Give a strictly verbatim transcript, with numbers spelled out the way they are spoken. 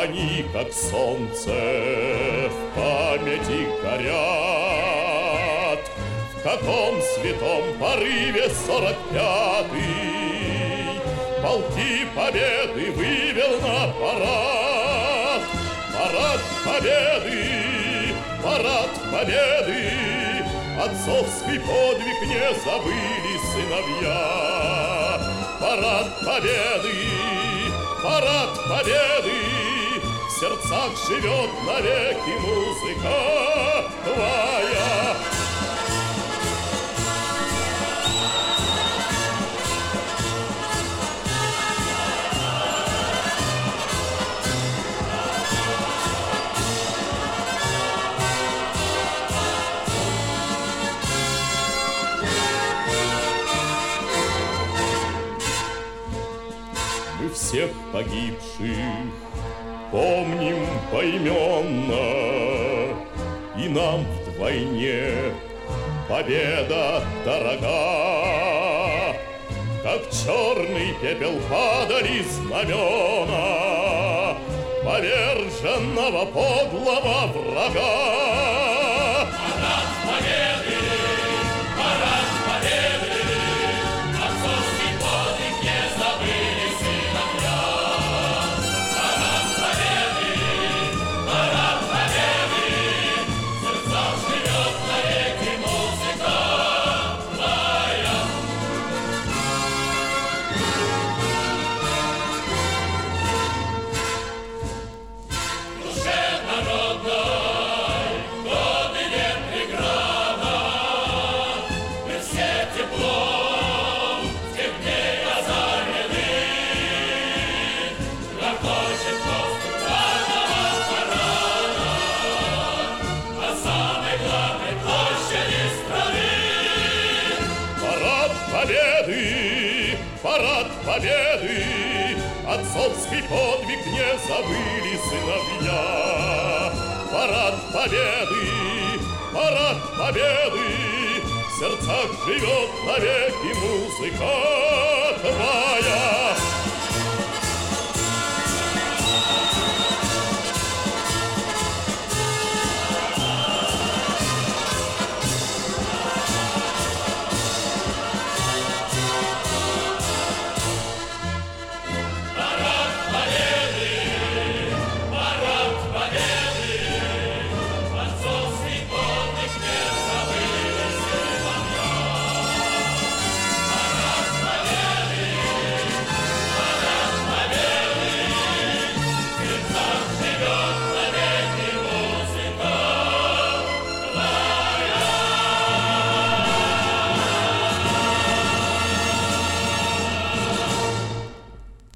они, как солнце, в памяти горят. В каком святом порыве сорок пятый полки победы вывел на парад. Парад победы, парад победы, отцовский подвиг не забыли сыновья. Парад победы, парад победы, в сердцах живет навеки музыка твоя. Мы всех погибших помним поименно, и нам вдвойне победа дорога. Как черный пепел падали знамена поверженного подлого врага. Парад победы, парад победы, отцовский подвиг не забыли сыновья. Парад победы, парад победы, в сердцах живет навеки музыка твоя. В душе народной годы не преграда, мы все теплом тех дней озарены. Ракочет воздух главного парада на самой главной площади страны. Парад победы, парад победы, отцовский подвиг не забыли сыновья. Парад победы, парад победы, в сердцах живет навеки музыка твоя.